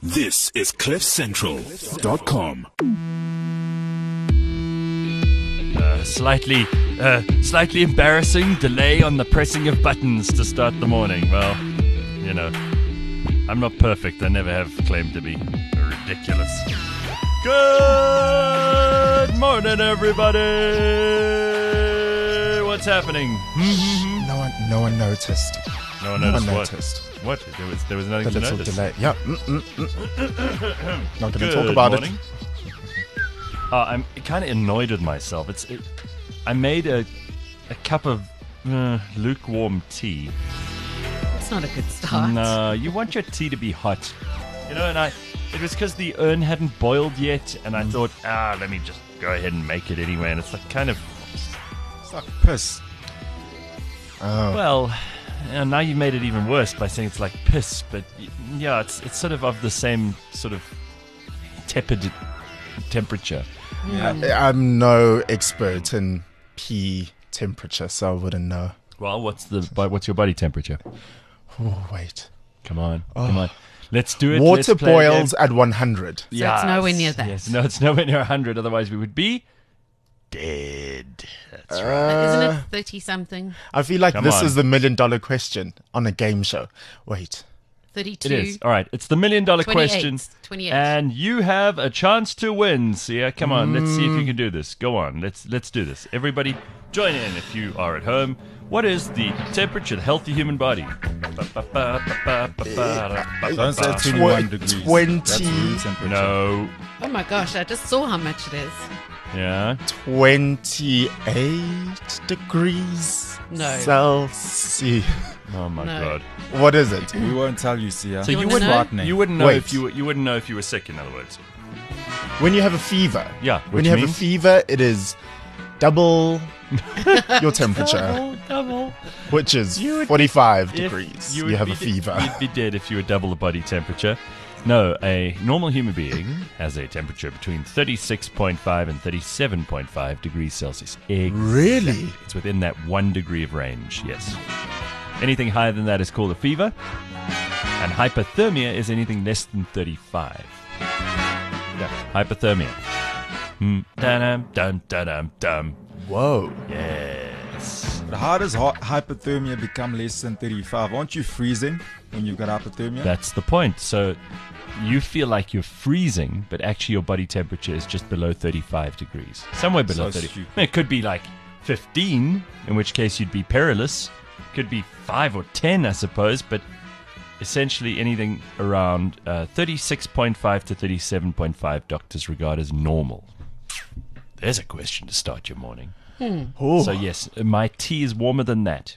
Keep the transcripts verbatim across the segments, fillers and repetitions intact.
This is cliff central dot com. Uh, slightly, uh, slightly embarrassing delay on the pressing of buttons to start the morning. Well, you know, I'm not perfect. I never have claimed to be ridiculous. Good morning, everybody. What's happening? No one, no one noticed. No one No noticed one what? noticed. What? There was, there was nothing The to little notice. delay. Yeah. Mm, mm, mm. Not going to Good talk about morning. Uh, I'm kind of annoyed with myself. It's, it, I made a, a cup of uh, lukewarm tea. That's not a good start. No, you want your tea to be hot. You know, and I, it was because the urn hadn't boiled yet, and I thought, ah, let me just go ahead and make it anyway. And it's like kind of, It's like piss. Oh. well, uh, now you made it even worse by saying it's like piss. But y- yeah, it's it's sort of of the same sort of tepid temperature. I, I'm no expert in pee temperature, so I wouldn't know. Well, what's the bo- what's your body temperature? Oh, wait. Come on, come on. Let's do it. Water Let's play a game. boils at one hundred. So it's nowhere near that. Yes, no, it's nowhere near one hundred. Otherwise, we would be dead. That's right. Uh, Isn't it thirty-something? I feel like Come this on. is the million dollar question on a game show. Wait. thirty-two? It is. All right. It's the million dollar twenty-eight. question. twenty-eight. And you have a chance to win. Sia, come on. Let's see if you can do this. Go on. Let's let's do this. Everybody, join in if you are at home. What is the temperature of the healthy human body? Don't say Tw- twenty-one degrees. twenty. That's room temperature. No. Oh my gosh, I just saw how much it is. Yeah. twenty-eight degrees No. Celsius. Oh my No. God. What is it? We won't tell you, Sia. So You you wanna wouldn't know? Frightening. you wouldn't know Wait. if you were, you wouldn't know if you were sick. In other words. When you have a fever. Yeah. When Which you have means a fever, it is double your temperature, double, double. which is You would- forty-five If degrees. You, would have be a de- fever. You'd be dead if you were double the body temperature. No, a normal human being has a temperature between thirty-six point five and thirty-seven point five degrees Celsius. Exactly. Really? It's within that one degree of range, yes. Anything higher than that is called a fever. And hypothermia is anything less than thirty-five. Yeah, hypothermia. Hmm. Dun dun dun dun dun. Whoa. Yes. But how does hy- hypothermia become less than thirty-five? Aren't you freezing when you've got hypothermia? That's the point. So you feel like you're freezing, but actually your body temperature is just below thirty-five degrees. Somewhere below So thirty. stupid. I mean, it could be like fifteen, in which case you'd be perilous. Could be five or ten, I suppose, but essentially anything around uh, thirty-six point five to thirty-seven point five doctors regard as normal. There's a question to start your morning. Oh, So yes, my tea is warmer than that.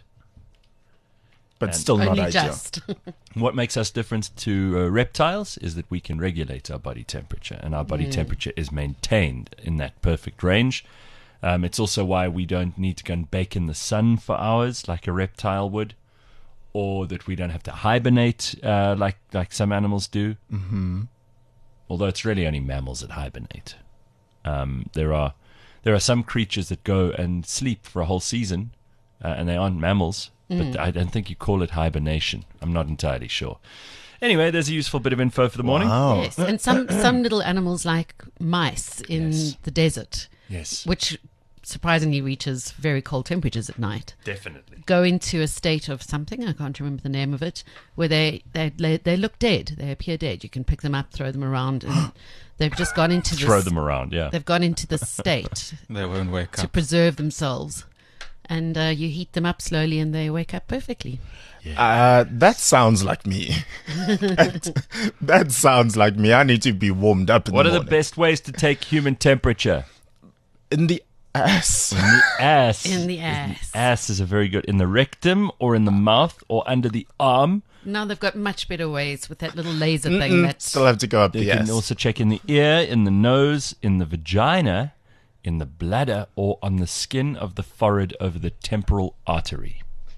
but and- still not Only ideal. just. What makes us different to uh, reptiles is that we can regulate our body temperature, and our body temperature is maintained in that perfect range. Um, it's also why we don't need to go and bake in the sun for hours like a reptile would, or that we don't have to hibernate uh, like like some animals do. Mm-hmm. Although it's really only mammals that hibernate. Um, there are there are some creatures that go and sleep for a whole season, uh, and they aren't mammals. But I don't think you call it hibernation. I'm not entirely sure. Anyway, there's a useful bit of info for the morning. Wow. Yes, and some, some little animals like mice in Yes. the desert, Yes, which surprisingly reaches very cold temperatures at night, definitely. go into a state of something, I can't remember the name of it, where they, they, they, they look dead. They appear dead. You can pick them up, throw them around, and they've just gone into Throw this, them around, yeah. they've gone into this state They won't wake to up. preserve themselves. And uh, you heat them up slowly and they wake up perfectly. Uh, that sounds like me. that, that sounds like me. I need to be warmed up in What the are the morning. best ways to take human temperature? In the ass. The ass. In the ass. Ass is a very good. In the rectum or in the mouth or under the arm. Now they've got much better ways with that little laser thing. Mm-mm, That Still have to go up You the can ass. also check in the ear, in the nose, in the vagina, in the bladder, or on the skin of the forehead over the temporal artery.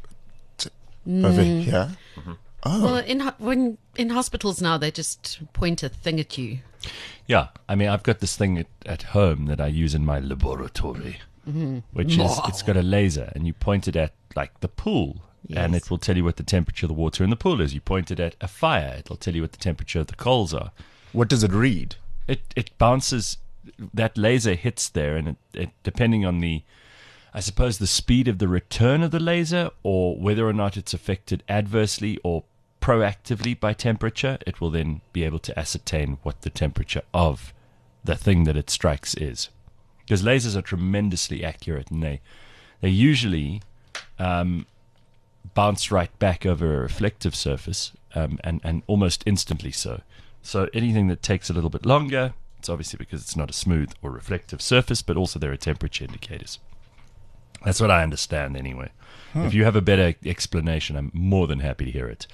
Over here. Well, in ho- when in hospitals now, they just point a thing at you. Yeah, I mean, I've got this thing at, at home that I use in my laboratory, which is, it's got a laser, and you point it at, like, the pool and Yes. it will tell you what the temperature of the water in the pool is. You point it at a fire, it'll tell you what the temperature of the coals are. What does it read? It it bounces, that laser hits there, and it, it depending on the, I suppose, the speed of the return of the laser, or whether or not it's affected adversely or proactively by temperature, it will then be able to ascertain what the temperature of the thing that it strikes is. Because lasers are tremendously accurate, and they they usually um, bounce right back over a reflective surface, um, and, and almost instantly so. So anything that takes a little bit longer, it's obviously because it's not a smooth or reflective surface, but also there are temperature indicators. That's what I understand anyway. If you have a better explanation, I'm more than happy to hear it.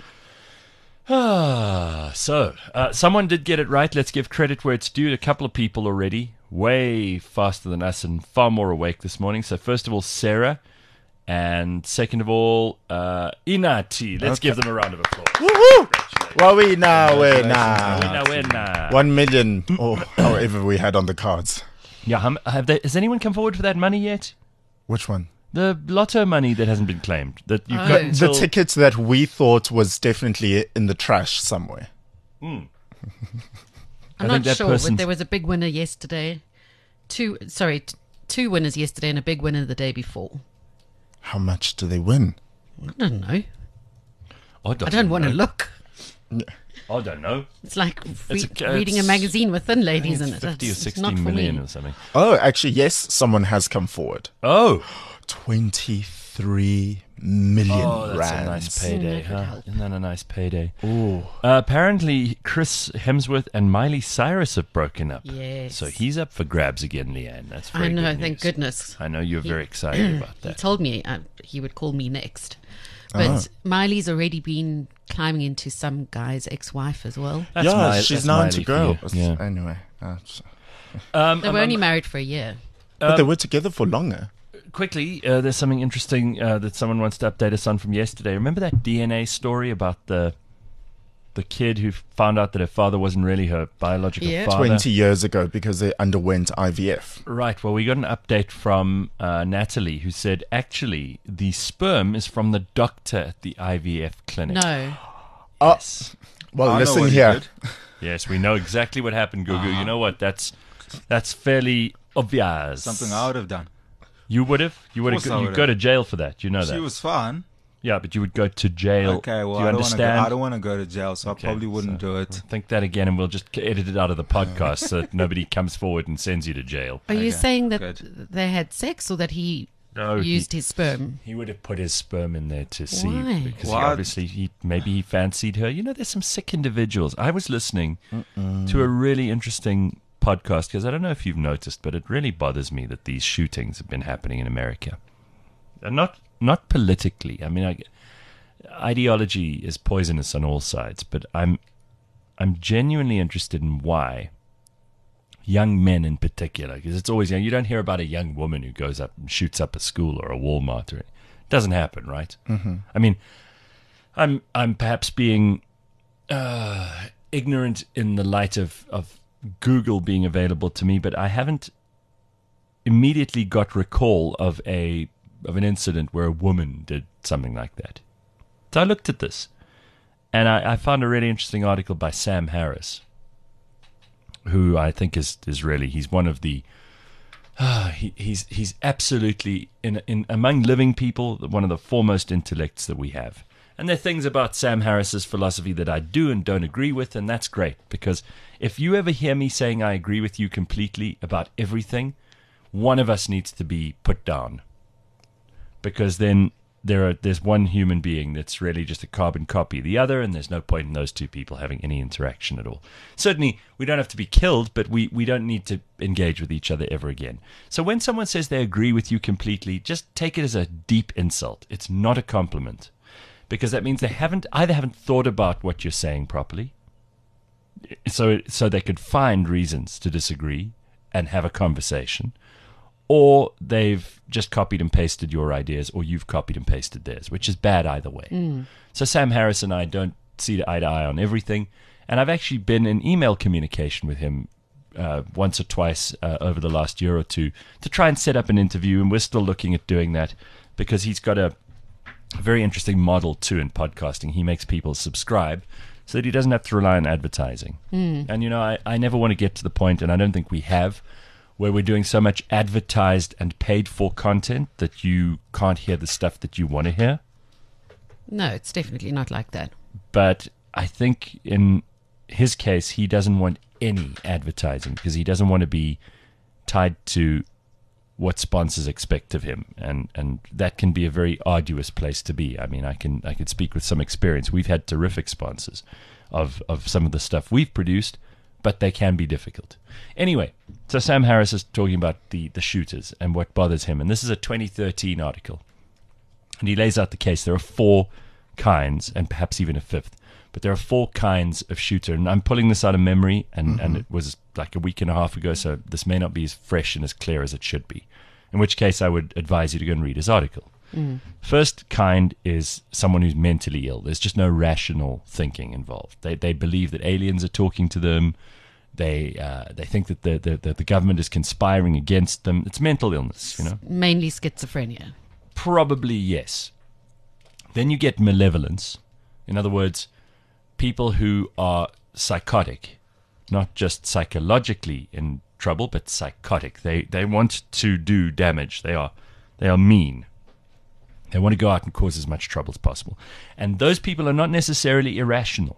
Ah, so, uh, someone did get it right. Let's give credit where it's due. A couple of people already, way faster than us and far more awake this morning. So first of all, Sarah, and second of all, uh, Inati. Let's Okay. give them a round of applause. Woohoo! Well, we now, we now. Winner, winner. One million, or however we had on the cards. Yeah, hum- have they, has anyone come forward for that money yet? Which one? The lotto money that hasn't been claimed. That you've Oh. got The until, The tickets that we thought was definitely in the trash somewhere. I'm I not think that sure, person's- but there was a big winner yesterday. Two, sorry, t- two winners yesterday and a big winner the day before. How much do they win? I don't know. I don't, I don't want to know. look. I don't know. It's like re- It's a- reading a it's- magazine with thin ladies in it. fifty or It's- it's sixty not for million me. or something. Oh, actually, yes, someone has come forward. Oh, twenty-three million oh, that's rands. a nice payday, Mm, that would huh? help. Isn't that a nice payday? Ooh. Uh, apparently, Chris Hemsworth and Miley Cyrus have broken up. Yes. So he's up for grabs again, Leanne. That's very I know, good thank news. goodness. I know you're very excited about He that. told me uh, he would call me next. But Miley's already been climbing into some guy's ex-wife as well. That's yeah, Miley- she's that's known Miley to for go. you. Yeah. Anyway, uh, so- Um, They um, were only um, married for a year. but they were together for longer. quickly, uh, there's something interesting uh, that someone wants to update us on from yesterday. Remember that D N A story about the the kid who found out that her father wasn't really her biological Yeah. father? Twenty years ago, because they underwent I V F. Right. Well, we got an update from uh, Natalie, who said actually the sperm is from the doctor at the I V F clinic. No. Yes. Well, I know listen what he here. did. Yes, we know exactly what happened, Gugu. You know what? That's that's fairly obvious. Something I would have done. You would have. You would Of course have. I You would go have. to jail for that. You know She that. was fine. Yeah, but you would go to jail. Okay, well, do you I don't want to. understand? I don't want to go to jail, so Okay, I probably wouldn't so- do it. Think that again, and we'll just edit it out of the podcast so that nobody comes forward and sends you to jail. Are you Okay, saying that good. they had sex or that he No, he- used his sperm? He would have put his sperm in there to see Why? because he What? obviously he maybe he fancied her. You know, there's some sick individuals. I was listening to a really interesting podcast because I don't know if you've noticed, but it really bothers me that these shootings have been happening in America. And not not politically. I mean, I, ideology is poisonous on all sides, but I'm I'm genuinely interested in why young men in particular, because it's always, you know, you don't hear about a young woman who goes up and shoots up a school or a Walmart. Or, it doesn't happen, right? Mm-hmm. I mean, I'm I'm perhaps being uh, ignorant in the light of, of Google being available to me, but I haven't immediately got recall of a of an incident where a woman did something like that. So I looked at this, and I, I found a really interesting article by Sam Harris, who I think is is really he's one of the uh, he, he's he's absolutely in in among living people one of the foremost intellects that we have. And there are things about Sam Harris's philosophy that I do and don't agree with, and that's great, because if you ever hear me saying I agree with you completely about everything, one of us needs to be put down, because then there are there's one human being that's really just a carbon copy of the other, and there's no point in those two people having any interaction at all. Certainly, we don't have to be killed, but we, we don't need to engage with each other ever again. So when someone says they agree with you completely, just take it as a deep insult. It's not a compliment, because that means they haven't either haven't thought about what you're saying properly, so so they could find reasons to disagree and have a conversation, or they've just copied and pasted your ideas, or you've copied and pasted theirs, which is bad either way. So Sam Harris and I don't see eye to eye on everything, and I've actually been in email communication with him uh, once or twice uh, over the last year or two to try and set up an interview, and we're still looking at doing that because he's got a a very interesting model too in podcasting. He makes people subscribe so that he doesn't have to rely on advertising. Mm. And, you know, I, I never want to get to the point, and I don't think we have, where we're doing so much advertised and paid for content that you can't hear the stuff that you want to hear. No, it's definitely not like that. But I think in his case, he doesn't want any advertising because he doesn't want to be tied to what sponsors expect of him, and and that can be a very arduous place to be. I mean, I can I can speak with some experience. We've had terrific sponsors of of some of the stuff we've produced, but they can be difficult. Anyway, so Sam Harris is talking about the the shooters and what bothers him, and this is a twenty thirteen article, and he lays out the case. There are four kinds, and perhaps even a fifth, but there are four kinds of shooter, and I'm pulling this out of memory, and, mm-hmm. and it was like a week and a half ago, so this may not be as fresh and as clear as it should be, in which case I would advise you to go and read his article. Mm. First kind is someone who's mentally ill. There's just no rational thinking involved. They they believe that aliens are talking to them. They uh, they think that the, the, the, the government is conspiring against them. It's mental illness, you know. Mainly schizophrenia. Probably, yes. Then you get malevolence. In other words, people who are psychotic, not just psychologically in trouble, but psychotic. They they want to do damage. They are they are mean. They want to go out and cause as much trouble as possible. And those people are not necessarily irrational.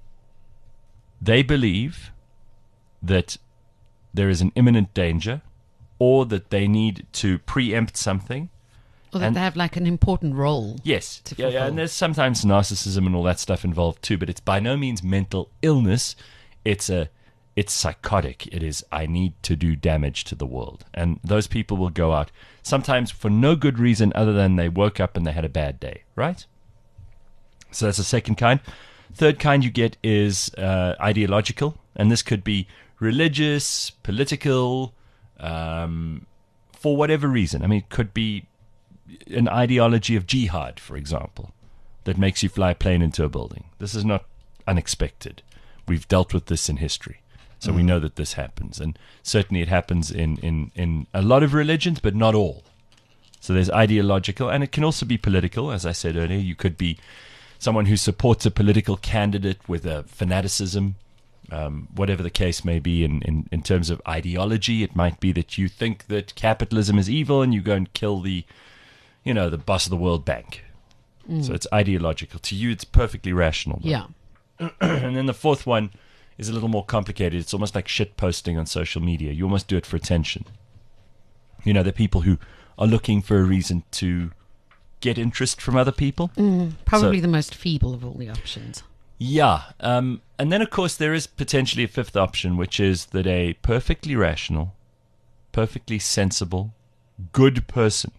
They believe that there is an imminent danger, or that they need to preempt something. Or that and they have like an important role. Yes. To yeah, yeah, and there's sometimes narcissism and all that stuff involved too, but it's by no means mental illness. It's a it's psychotic. It is, I need to do damage to the world. And those people will go out sometimes for no good reason other than they woke up and they had a bad day, right? So that's the second kind. Third kind you get is uh, ideological, and this could be religious, political, um, for whatever reason. I mean, it could be an ideology of jihad, for example, that makes you fly a plane into a building. This is not unexpected. We've dealt with this in history, so mm. we know that this happens. And certainly it happens in, in, in a lot of religions, but not all. So there's ideological, and it can also be political. As I said earlier, you could be someone who supports a political candidate with a fanaticism, um, whatever the case may be in, in, in terms of ideology. It might be that you think that capitalism is evil and you go and kill the you know, the boss of the World Bank. Mm. So it's ideological. To you, it's perfectly rational. Though. Yeah. And then the fourth one is a little more complicated. It's almost like shit posting on social media. You almost do it for attention. You know, the people who are looking for a reason to get interest from other people. Mm, probably so, the most feeble of all the options. Yeah. Um, and then, of course, there is potentially a fifth option, which is that a perfectly rational, perfectly sensible, good person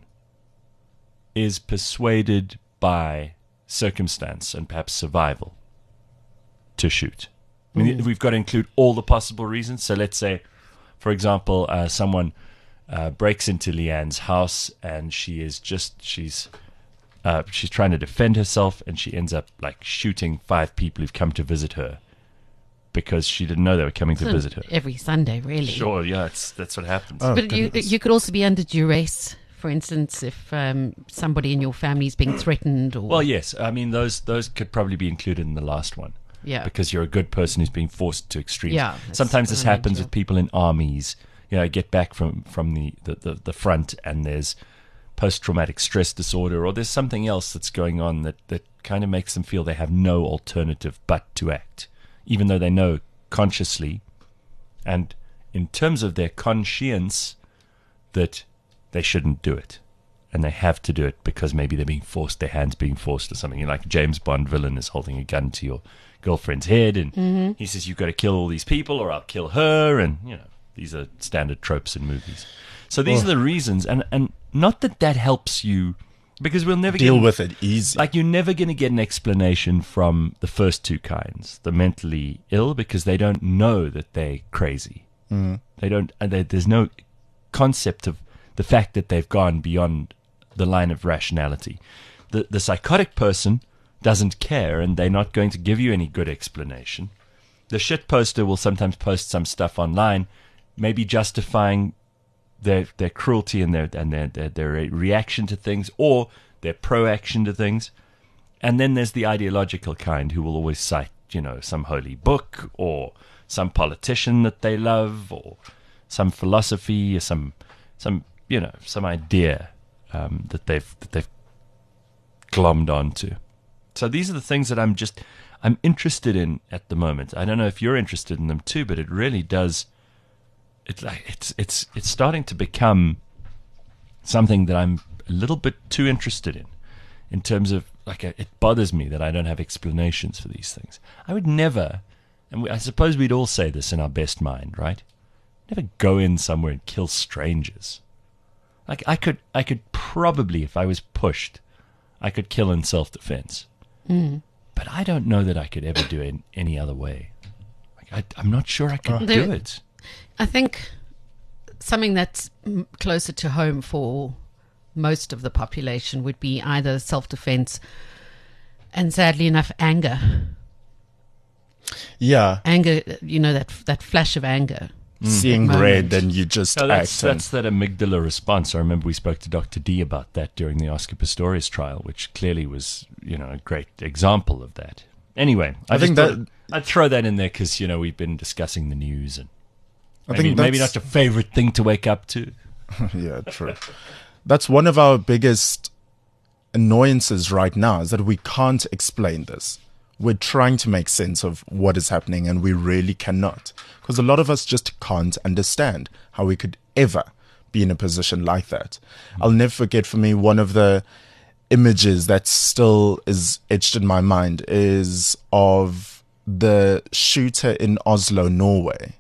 is persuaded by circumstance and perhaps survival to shoot. I mean, mm. we've got to include all the possible reasons. So let's say, for example, uh, someone uh, breaks into Leanne's house and she is just, she's uh, she's trying to defend herself, and she ends up like shooting five people who've come to visit her because she didn't know they were coming to so visit her. Every Sunday, really. Sure, yeah, it's, that's what happens. Oh, but you, you could also be under duress. For instance, if um, somebody in your family is being threatened, or well, yes, I mean those those could probably be included in the last one. Yeah, because you're a good person who's being forced to extremes. Yeah, sometimes this happens with people in armies. You know, get back from from the, the, the, the front, and there's post-traumatic stress disorder, or there's something else that's going on that, that kind of makes them feel they have no alternative but to act, even though they know consciously and in terms of their conscience that they shouldn't do it, and they have to do it because maybe they're being forced, their hands being forced or something. You know, like a James Bond villain is holding a gun to your girlfriend's head, and mm-hmm. he says, you've got to kill all these people or I'll kill her, and, you know, these are standard tropes in movies. So these oh. are the reasons, and, and not that that helps you, because we'll never deal get, with it easy. Like, you're never going to get an explanation from the first two kinds, the mentally ill, because they don't know that they're crazy. Mm. They don't. They, there's no concept of the fact that they've gone beyond the line of rationality. The the psychotic person doesn't care, and they're not going to give you any good explanation. The shit poster will sometimes post some stuff online, maybe justifying their their cruelty and their and their, their their reaction to things, or their pro-action to things. And then there's the ideological kind who will always cite, you know, some holy book or some politician that they love or some philosophy or some, some you know, some idea um, that they've that they've glommed onto. So these are the things that I'm just I'm interested in at the moment. I don't know if you're interested in them too, but it really does. It's like it's it's it's starting to become something that I'm a little bit too interested in, in terms of like a, it bothers me that I don't have explanations for these things. I would never, and we, I suppose we'd all say this in our best mind, right? Never go in somewhere and kill strangers. Like I could, I could probably, if I was pushed, I could kill in self-defense. Mm. But I don't know that I could ever do it in any other way. Like I, I'm not sure I could There- do it. I think something that's mm, closer to home for most of the population would be either self-defense and, sadly enough, anger. Yeah. Anger, you know, that that flash of anger. Seeing Moment. red and you just No, that's, act. and- that's that amygdala response. I remember we spoke to Doctor D about that during the Oscar Pistorius trial, which clearly was, you know, a great example of that. Anyway, I, I just think thought that- I'd throw that in there because, you know, we've been discussing the news and I maybe, think maybe not that's- your favorite thing to wake up to. Yeah, true. That's one of our biggest annoyances right now, is that we can't explain this. We're trying to make sense of what is happening and we really cannot. Because a lot of us just can't understand how we could ever be in a position like that. I'll never forget, for me, one of the images that still is etched in my mind is of the shooter in Oslo, Norway.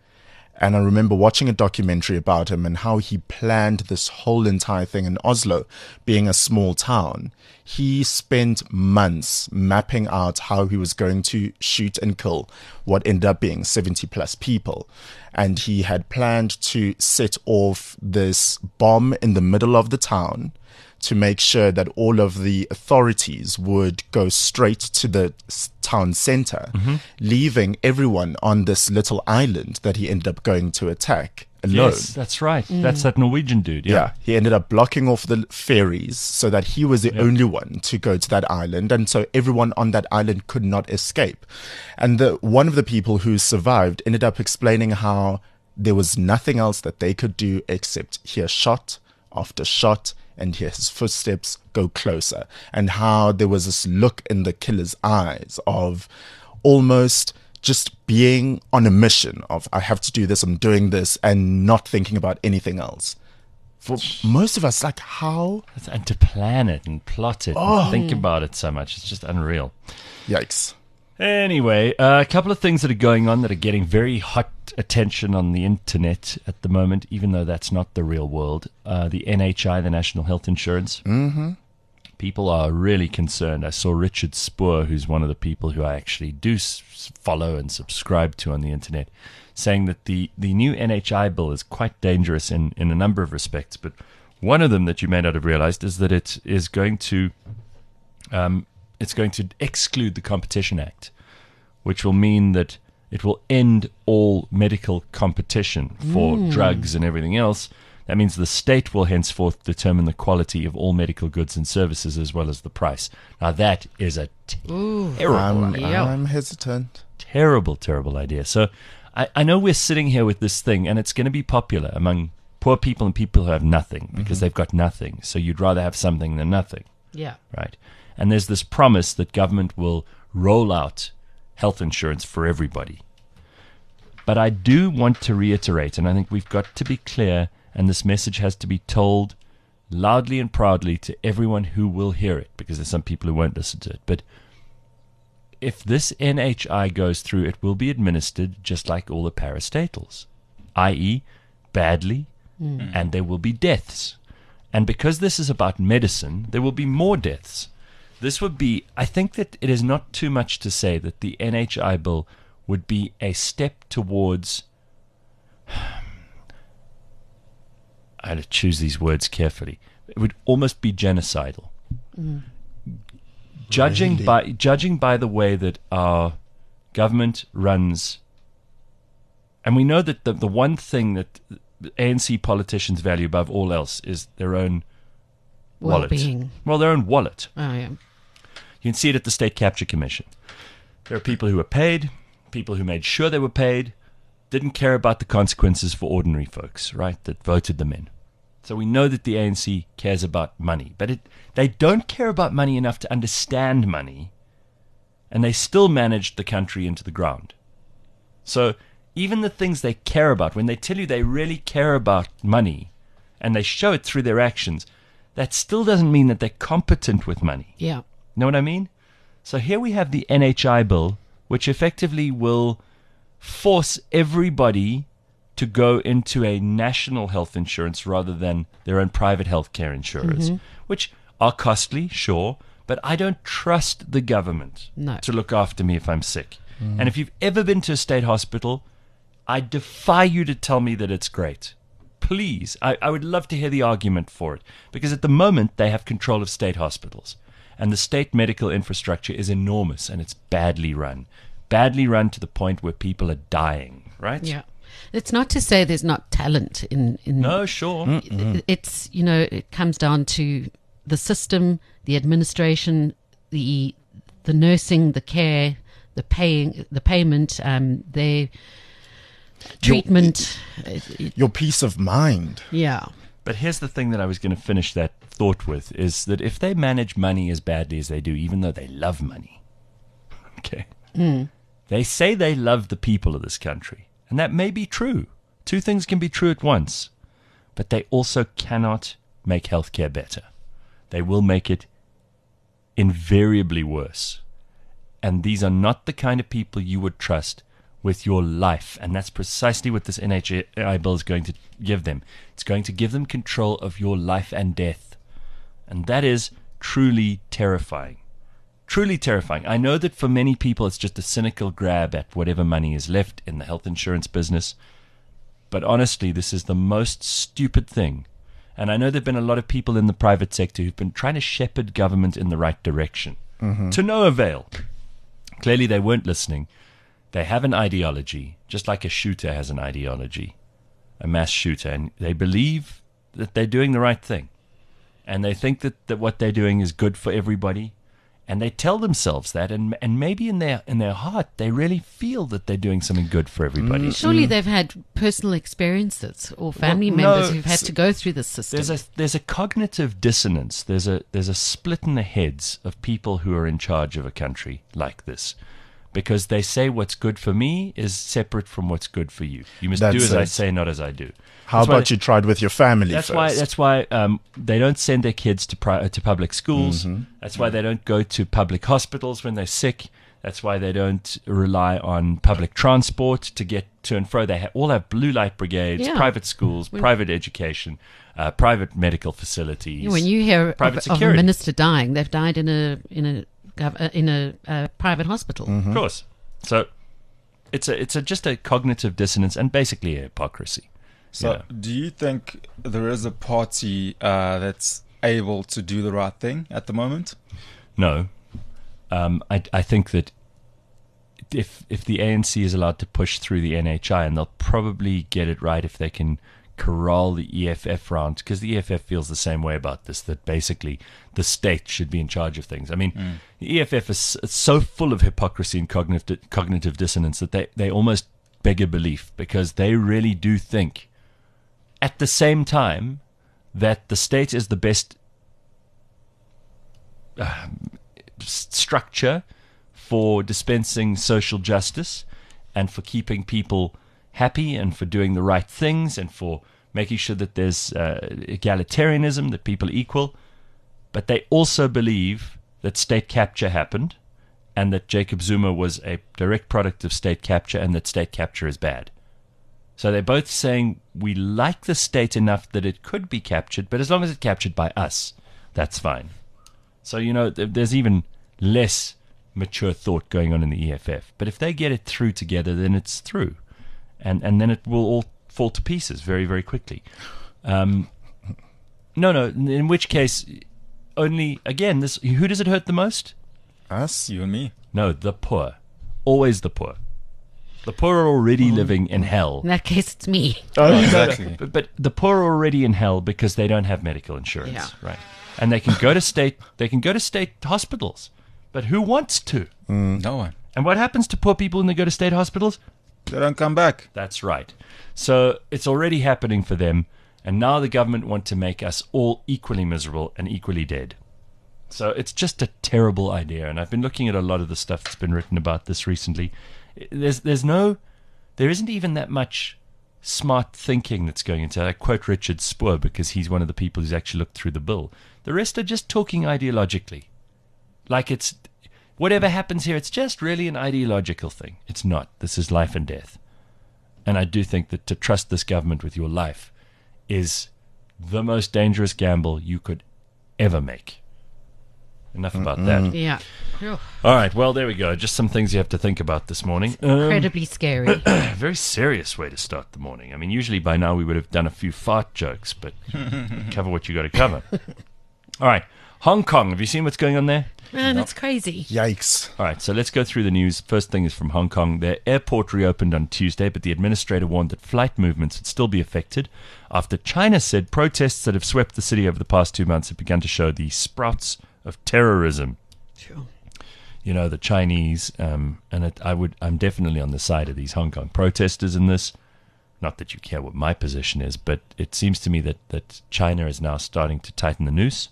And I remember watching a documentary about him and how he planned this whole entire thing in Oslo, being a small town. He spent months mapping out how he was going to shoot and kill what ended up being seventy plus people. And he had planned to set off this bomb in the middle of the town to make sure that all of the authorities would go straight to the s- town center, leaving everyone on this little island that he ended up going to attack alone. Yes, that's right. That's that Norwegian dude. Yeah. Yeah. he ended up blocking off the ferries so that he was the only one to go to that island, and so everyone on that island could not escape. And the one of the people who survived ended up explaining how there was nothing else that they could do except hear shot after shot and hear his footsteps go closer, and how there was this look in the killer's eyes of almost just being on a mission of, I have to do this, I'm doing this, and not thinking about anything else. For most of us, like, how? And to plan it and plot it and think about it so much. It's just unreal. Yikes. Anyway, uh, a couple of things that are going on that are getting very hot attention on the internet at the moment, even though that's not the real world. Uh, the N H I, the National Health Insurance. Mm-hmm. People are really concerned. I saw Richard Spoor, who's one of the people who I actually do s- follow and subscribe to on the internet, saying that the, the new N H I bill is quite dangerous in, in a number of respects. But one of them that you may not have realized is that it is going to um, it's going to exclude the Competition Act, which will mean that it will end all medical competition for drugs and everything else. That means the state will henceforth determine the quality of all medical goods and services as well as the price. Now that is a terrible, I'm, Yeah. I'm hesitant. terrible, terrible idea. So I, I know we're sitting here with this thing and it's going to be popular among poor people and people who have nothing because they've got nothing. So you'd rather have something than nothing. Yeah. Right. And there's this promise that government will roll out health insurance for everybody. But I do want to reiterate, and I think we've got to be clear, and this message has to be told loudly and proudly to everyone who will hear it, because there's some people who won't listen to it. But if this N H I goes through, it will be administered just like all the parastatals, that is badly, and there will be deaths. And because this is about medicine, there will be more deaths. This would be, I think that it is not too much to say that the N H I bill would be a step towards, I had to choose these words carefully, it would almost be genocidal. Judging Really? by judging by the way that our government runs, and we know that the, the one thing that A N C politicians value above all else is their own wallet. Well-being. Well, their own wallet. Oh, yeah. You can see it at the State Capture Commission. There are people who were paid, people who made sure they were paid, didn't care about the consequences for ordinary folks, right, that voted them in. So we know that the A N C cares about money, but it, they don't care about money enough to understand money, and they still managed the country into the ground. So even the things they care about, when they tell you they really care about money, and they show it through their actions, that still doesn't mean that they're competent with money. Yeah. Know what I mean? So here we have the N H I bill, which effectively will force everybody to go into a national health insurance rather than their own private health care insurers, mm-hmm. which are costly, sure, but I don't trust the government no. to look after me if I'm sick. Mm. And if you've ever been to a state hospital, I defy you to tell me that it's great. Please, I, I would love to hear the argument for it, because at the moment they have control of state hospitals, and the state medical infrastructure is enormous, and it's badly run. Badly run to the point where people are dying, right? Yeah. It's not to say there's not talent in... in no, sure. Mm-hmm. It's, you know, it comes down to the system, the administration, the the nursing, the care, the paying, the payment, um, their treatment. Your, your peace of mind. Yeah. But here's the thing that I was going to finish that thought with, is that if they manage money as badly as they do, even though they love money, okay, mm. they say they love the people of this country. And that may be true. Two things can be true at once. But they also cannot make healthcare better. They will make it invariably worse. And these are not the kind of people you would trust with your life. And that's precisely what this N H I bill is going to give them. It's going to give them control of your life and death. And that is truly terrifying. Truly terrifying. I know that for many people it's just a cynical grab at whatever money is left in the health insurance business. But honestly, this is the most stupid thing. And I know there have been a lot of people in the private sector who've been trying to shepherd government in the right direction. Mm-hmm. To no avail. Clearly they weren't listening. They have an ideology, just like a shooter has an ideology, a mass shooter, and they believe that they're doing the right thing. And they think that, that what they're doing is good for everybody. And they tell themselves that, and and maybe in their in their heart they really feel that they're doing something good for everybody. Mm. Surely they've had personal experiences or family well, members no, who've had to go through this system. There's a there's a cognitive dissonance. There's a there's a split in the heads of people who are in charge of a country like this, because they say what's good for me is separate from what's good for you. You must That's do as it. I say, not as I do. How That's about they, you tried with your family that's first? Why, that's why um, they don't send their kids to pri- to public schools. Mm-hmm. That's why they don't go to public hospitals when they're sick. That's why they don't rely on public transport to get to and fro. They ha- all have blue light brigades, Yeah. private schools, When- private education, uh, private medical facilities. When you hear private of, of a security. minister dying, they've died in a in a gov- uh, in a uh, private hospital. Mm-hmm. Of course. So it's a it's a just a cognitive dissonance and basically a hypocrisy. So, Yeah. do you think there is a party uh, that's able to do the right thing at the moment? No, um, I I think that if if the A N C is allowed to push through the N H I, and they'll probably get it right if they can corral the E F F round, because the E F F feels the same way about this, that basically the state should be in charge of things. I mean, mm. the E F F is so full of hypocrisy and cognitive cognitive dissonance that they, they almost beg a belief, because they really do think at the same time that the state is the best uh, structure for dispensing social justice and for keeping people happy and for doing the right things and for making sure that there's uh, egalitarianism, that people are equal. But they also believe that state capture happened and that Jacob Zuma was a direct product of state capture and that state capture is bad. So they're both saying we like the state enough that it could be captured, but as long as it's captured by us, that's fine. So, you know, th- there's even less mature thought going on in the E F F. But if they get it through together, then it's through. And and then it will all fall to pieces very, very quickly. Um, no, no, in which case, only, again, this who does it hurt the most? Us? You and me. No, the poor. Always the poor. The poor are already living in hell. In that case, it's me. Oh, Exactly. But, but the poor are already in hell because they don't have medical insurance, Yeah. right? and they can go to state they can go to state hospitals. But who wants to? No one. And what happens to poor people when they go to state hospitals? They don't come back. That's right. So it's already happening for them, and now the government want to make us all equally miserable and equally dead. So it's just a terrible idea, and I've been looking at a lot of the stuff that's been written about this recently. There's there's no, there isn't even that much smart thinking that's going into it. I quote Richard Spoor because he's one of the people who's actually looked through the bill. The rest are just talking ideologically. Like it's, whatever happens here, it's just really an ideological thing. It's not. This is life and death. And I do think that to trust this government with your life is the most dangerous gamble you could ever make. Enough about that. Yeah. Phew. All right, well, there we go. Just some things you have to think about this morning. Um, Incredibly scary. very serious way to start the morning. I mean, usually by now we would have done a few fart jokes, but cover what you got to cover. All right, Hong Kong. Have you seen what's going on there? Man, it's crazy. Yikes. All right, so let's go through the news. First thing is from Hong Kong. Their airport reopened on Tuesday, but the administrator warned that flight movements would still be affected after China said protests that have swept the city over the past two months have begun to show the sprouts of terrorism. Sure. You know, the Chinese, um, and it, I would, I'm definitely on the side of these Hong Kong protesters in this. Not that you care what my position is, but it seems to me that, that China is now starting to tighten the noose.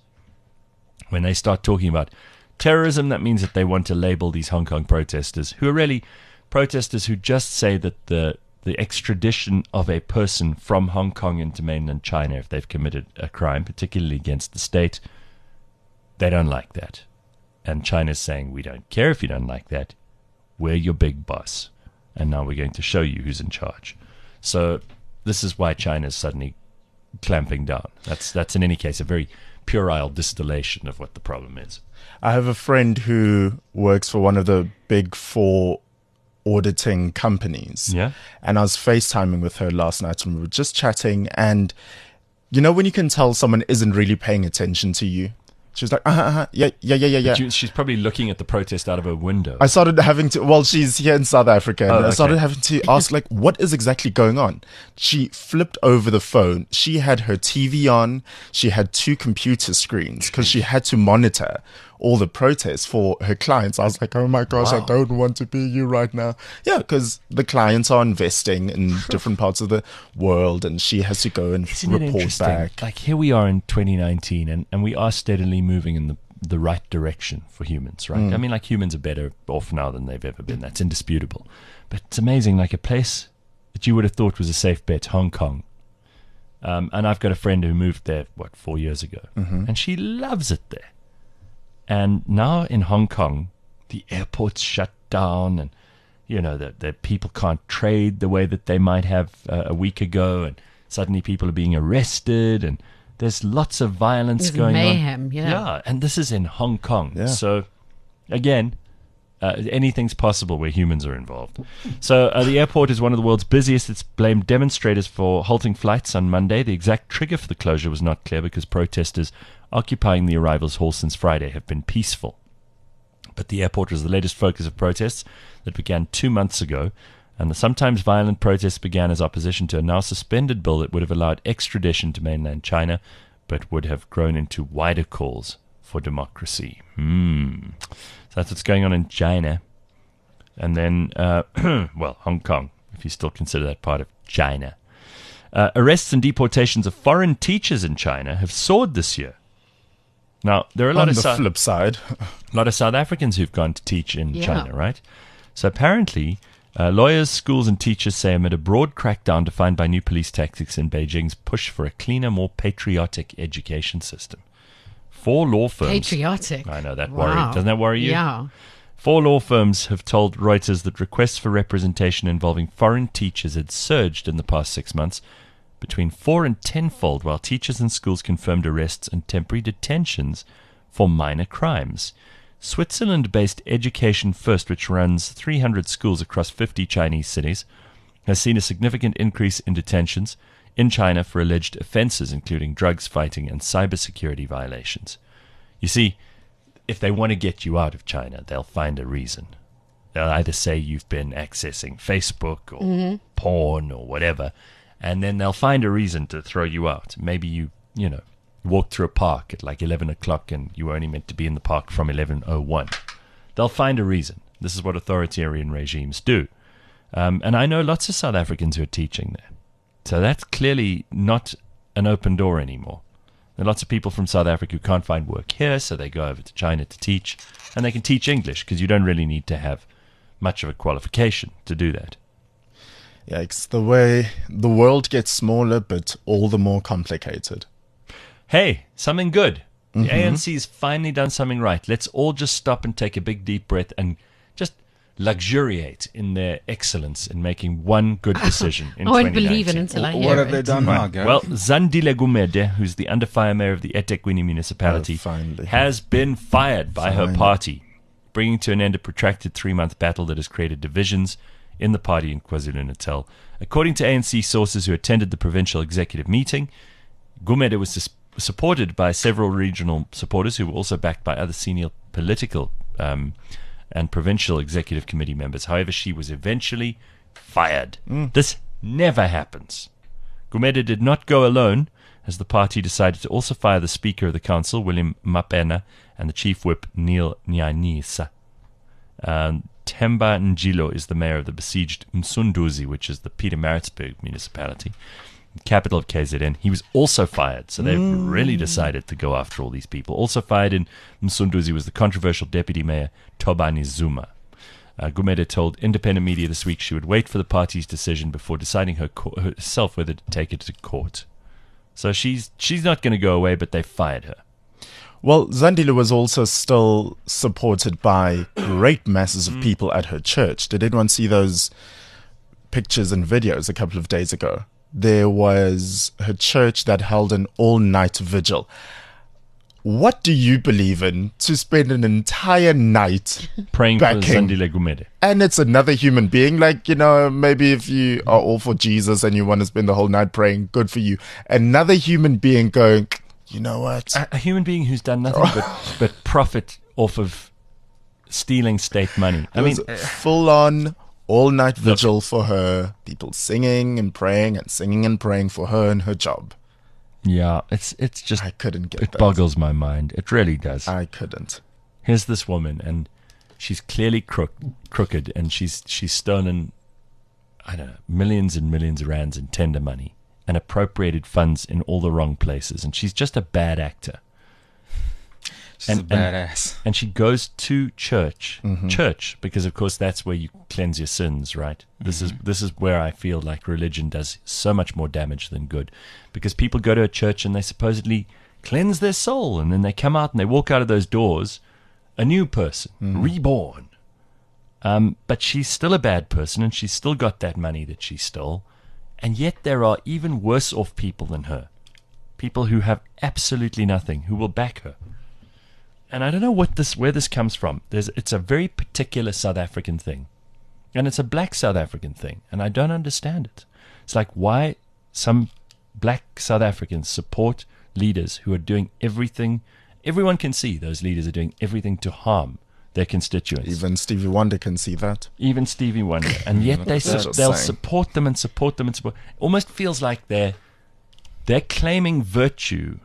When they start talking about terrorism, that means that they want to label these Hong Kong protesters, who are really protesters who just say that the the extradition of a person from Hong Kong into mainland China, if they've committed a crime, particularly against the state, they don't like that. And China's saying, we don't care if you don't like that. We're your big boss. And now we're going to show you who's in charge. So this is why China's suddenly clamping down. That's, that's in any case, a very puerile distillation of what the problem is. I have a friend who works for one of the big four auditing companies. Yeah. And I was FaceTiming with her last night and we were just chatting. And you know when you can tell someone isn't really paying attention to you? She was like, uh-huh, uh-huh, yeah, yeah, yeah, yeah, yeah. But you, she's probably looking at the protest out of her window. I started having to, well, she's here in South Africa, and Oh, I okay. started having to ask, like, what is exactly going on? She flipped over the phone. She had her T V on. She had two computer screens because she had to monitor all the protests for her clients. I was like, oh my gosh, Wow. I don't want to be you right now. Yeah, because the clients are investing in different parts of the world, and she has to go and Isn't it report interesting? back. Like here we are in twenty nineteen, and, and we are steadily moving in the the right direction for humans, right? I mean, like humans are better off now than they've ever been. That's indisputable. But it's amazing, like a place that you would have thought was a safe bet, Hong Kong. Um, and I've got a friend who moved there, what, four years ago, and she loves it there. And now in Hong Kong, the airport's shut down, and you know the the people can't trade the way that they might have uh, a week ago, and suddenly people are being arrested, and there's lots of violence There's going mayhem, on. yeah. Yeah, and this is in Hong Kong. Yeah. So again, uh, anything's possible where humans are involved. So uh, the airport is one of the world's busiest. It's blamed demonstrators for halting flights on Monday. The exact trigger for the closure was not clear because protesters occupying the arrivals hall since Friday have been peaceful. But the airport was the latest focus of protests that began two months ago, and the sometimes violent protests began as opposition to a now suspended bill that would have allowed extradition to mainland China, but would have grown into wider calls for democracy. Hmm. So that's what's going on in China. And then, uh, well, Hong Kong, if you still consider that part of China. Uh, arrests and deportations of foreign teachers in China have soared this year. Now, there are a lot On of the Sou- flip side, a lot of South Africans who've gone to teach in Yeah. China, right? So apparently, uh, lawyers, schools, and teachers say amid a broad crackdown defined by new police tactics in Beijing's push for a cleaner, more patriotic education system. Four law firms. Patriotic. I know that Wow. worry. Doesn't that worry you? Yeah. Four law firms have told Reuters that requests for representation involving foreign teachers had surged in the past six months, between four and tenfold, while teachers and schools confirmed arrests and temporary detentions for minor crimes. Switzerland-based Education First, which runs three hundred schools across fifty Chinese cities, has seen a significant increase in detentions in China for alleged offenses, including drugs, fighting, and cybersecurity violations. You see, if they want to get you out of China, they'll find a reason. They'll either say you've been accessing Facebook or Mm-hmm. porn or whatever, and then they'll find a reason to throw you out. Maybe you, you know, walked through a park at like eleven o'clock and you were only meant to be in the park from eleven oh one. They'll find a reason. This is what authoritarian regimes do. Um, and I know lots of South Africans who are teaching there. So that's clearly not an open door anymore. There are lots of people from South Africa who can't find work here, so they go over to China to teach. And they can teach English because you don't really need to have much of a qualification to do that. Yeah, it's the way the world gets smaller, but all the more complicated. Hey, something good. The Mm-hmm. A N C's finally done something right. Let's all just stop and take a big deep breath and just luxuriate in their excellence in making one good decision in I won't believe it twenty nineteen. until I What hear have it. they done now, Gary? Well, Zandile Gumede, who's the under fire mayor of the eThekwini municipality, Oh, finally. has been fired by her Finally. party, bringing to an end a protracted three-month battle that has created divisions in the party in KwaZulu-Natal. According to A N C sources who attended the provincial executive meeting, Gumede was sus- supported by several regional supporters who were also backed by other senior political um, and provincial executive committee members. However, she was eventually fired. This never happens. Gumede did not go alone, as the party decided to also fire the Speaker of the Council, William Mapena, and the Chief Whip, Neil Nyanisa. Um, Temba Njilo is the mayor of the besieged Msunduzi, which is the Pietermaritzburg municipality, capital of K Z N. He was also fired, so they've mm. really decided to go after all these people. Also fired in Msunduzi was the controversial deputy mayor, Tobani Zuma. Uh, Gumede told independent media this week she would wait for the party's decision before deciding her co- herself whether to take it to court. So she's she's not going to go away, but they fired her. Well, Zandile was also still supported by great masses of Mm. people at her church. Did anyone see those pictures and videos a couple of days ago? There was her church that held an all-night vigil. What do you believe in to spend an entire night Praying backing? for Zandile Gumede. And it's another human being. Like, you know, maybe if you are all for Jesus and you want to spend the whole night praying, good for you. Another human being going, you know what? A, a human being who's done nothing but, but profit off of stealing state money. I It mean, was a full-on all-night vigil for her. People singing and praying and singing and praying for her and her job. yeah, it's it's just I couldn't get it that. boggles my mind. It really does. I couldn't. Here's this woman, and she's clearly crook, crooked, and she's she's stolen, I don't know, millions and millions of rands in tender money and appropriated funds in all the wrong places, and she's just a bad actor. She's and- a and- badass. And she goes to church, Mm-hmm. church, because of course that's where you cleanse your sins, right? This is this is where I feel like religion does so much more damage than good, because people go to a church and they supposedly cleanse their soul, and then they come out and they walk out of those doors a new person, Mm-hmm. reborn. Um, but she's still a bad person, and she's still got that money that she stole, and yet there are even worse off people than her, people who have absolutely nothing, who will back her. And I don't know what this, where this comes from. There's, it's a very particular South African thing. And it's a black South African thing. And I don't understand it. It's like why some black South Africans support leaders who are doing everything. Everyone can see those leaders are doing everything to harm their constituents. Even Stevie Wonder can see that. Even Stevie Wonder. And yet they That's su- just they'll saying. support them and support them and support. Almost feels like they're, they're claiming virtue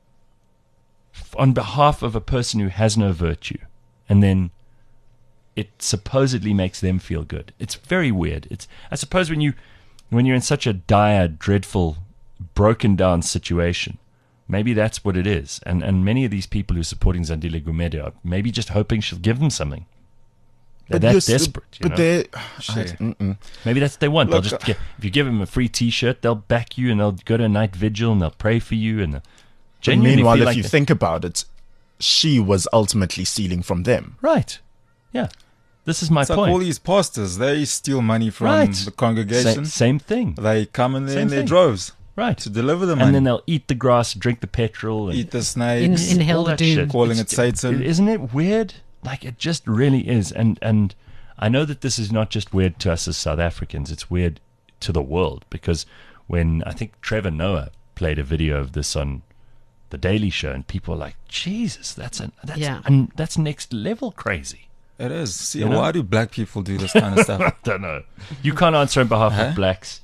on behalf of a person who has no virtue, and then it supposedly makes them feel good. It's very weird. It's I suppose when you when you're in such a dire, dreadful, broken down situation, maybe that's what it is. And and many of these people who are supporting Zandile Gumede are maybe just hoping she'll give them something. They're that you're s- desperate. You But know? they're... Shit. I- mm-mm. Maybe that's what they want. they'll Look, just get, if you give them a free T-shirt, they'll back you and they'll go to a night vigil and they'll pray for you and they'll But genuinely meanwhile, feel if like you they- think about it, she was ultimately stealing from them. right, yeah, this is my It's like point. all these pastors, they steal money from Right. the Sa- congregation. same thing, They come in there Same in their thing. droves right? to deliver the money. And then they'll eat the grass, drink the petrol, and eat the In, snakes, in all hell that doom. shit. calling It's- it Satan. Isn't it weird? Like it just really is. And and I know that this is not just weird to us as South Africans. It's weird to the world, because when I think Trevor Noah played a video of this on the Daily Show, and people were like, "Jesus, that's an that's Yeah. and that's next level crazy." It is. See, You know? why do black people do this kind of stuff? I don't know. You can't answer on behalf Huh? of blacks.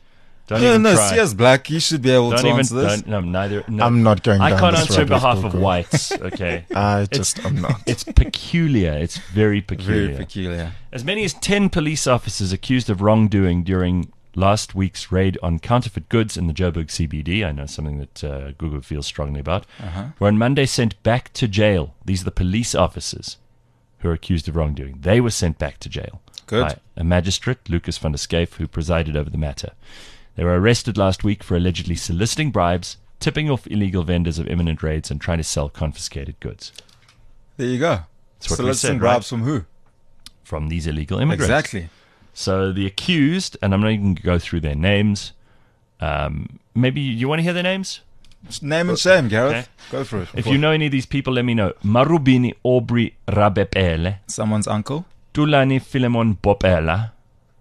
Don't No, even no, try. Sia's black. He should be able Don't to even. answer this. Don't, no, neither. No. I'm not going I down can't this answer on rabbit behalf hole, of Google. whites. Okay. I just, I'm not. It's peculiar. It's very peculiar. Very peculiar. As many as ten police officers accused of wrongdoing during last week's raid on counterfeit goods in the Joburg C B D, I know something that uh, Google feels strongly about, Uh-huh. were on Monday sent back to jail. These are the police officers who are accused of wrongdoing. They were sent back to jail Good. by a magistrate, Lucas van der Schyff, who presided over the matter. They were arrested last week for allegedly soliciting bribes, tipping off illegal vendors of imminent raids, and trying to sell confiscated goods There you go. That's what we Soliciting said, bribes from who? from these illegal immigrants. Exactly. So the accused, and I'm not even going to go through their names. Um, maybe you want to hear their names? Just name and shame, Gareth. Okay. Go for it. If you know any of these people, let me know. Marubini Aubrey Rabepele, Someone's uncle. Tulani Philemon Bopela,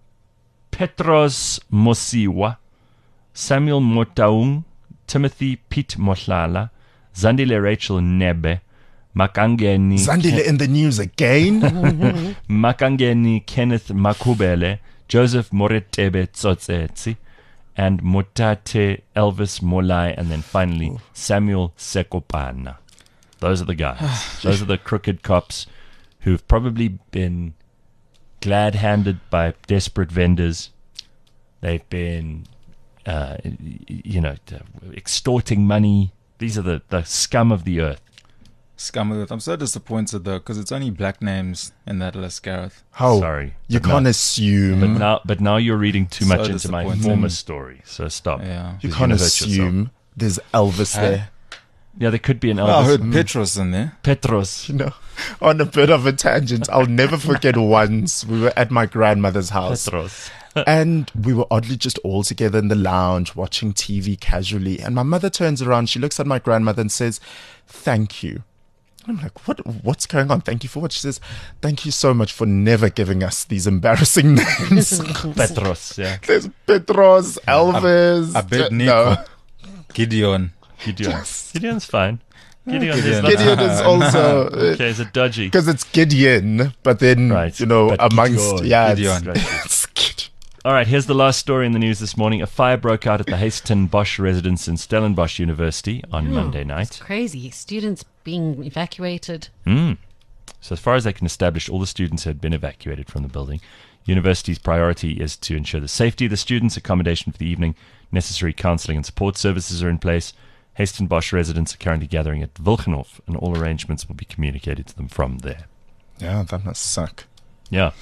Petros Mosiwa, Samuel Motaung, Timothy Pete Mohlala, Zandile Rachel Nebe, Makangeni Zandile in the news again. Makangeni Kenneth Makubele, Joseph Moretebe Tsotsetsi, and Mutate Elvis Molai, and then finally Samuel Sekopana. Those are the guys. Those are the crooked cops who've probably been glad-handed by desperate vendors. They've been, uh, you know, extorting money. These are the, the scum of the earth. Scum of it. I'm so disappointed though, because it's only black names in that list, Gareth. How? Sorry. You But can't now- assume. But now, but now you're reading too So much into my disappointing. former story. So stop. Yeah. you 'Cause can't you're gonna hurt yourself. assume there's Elvis Hey. there. Yeah, there could be an Well, I Elvis. heard Petros in there. Petros. You know, on a bit of a tangent, I'll never forget once we were at my grandmother's house. Petros. And we were oddly just all together in the lounge watching T V casually. And my mother turns around, she looks at my grandmother and says, "Thank you." I'm like, what? What's going on? Thank you for what? She says, "Thank you so much for never giving us these embarrassing names." Petros, yeah. There's Petros, Elvis. Abednego. No. Gideon. Gideon. Gideon's fine. Gideon, Gideon. is not- Gideon is also Okay, is it dodgy? because it's Gideon, but then Right, you know but amongst Gideon. yeah, Gideon. It's, it's Gideon. All right, here's the last story in the news this morning. A fire broke out at the Hayston Bosch residence in Stellenbosch University on Oh, Monday It's night. crazy. Students being evacuated. Mm. So as far as they can establish, all the students had been evacuated from the building. University's priority is to ensure the safety of the students, accommodation for the evening, necessary counselling and support services are in place. Hayston Bosch residents are currently gathering at Wilgenhof, and all arrangements will be communicated to them from there. Yeah, that must suck. Yeah.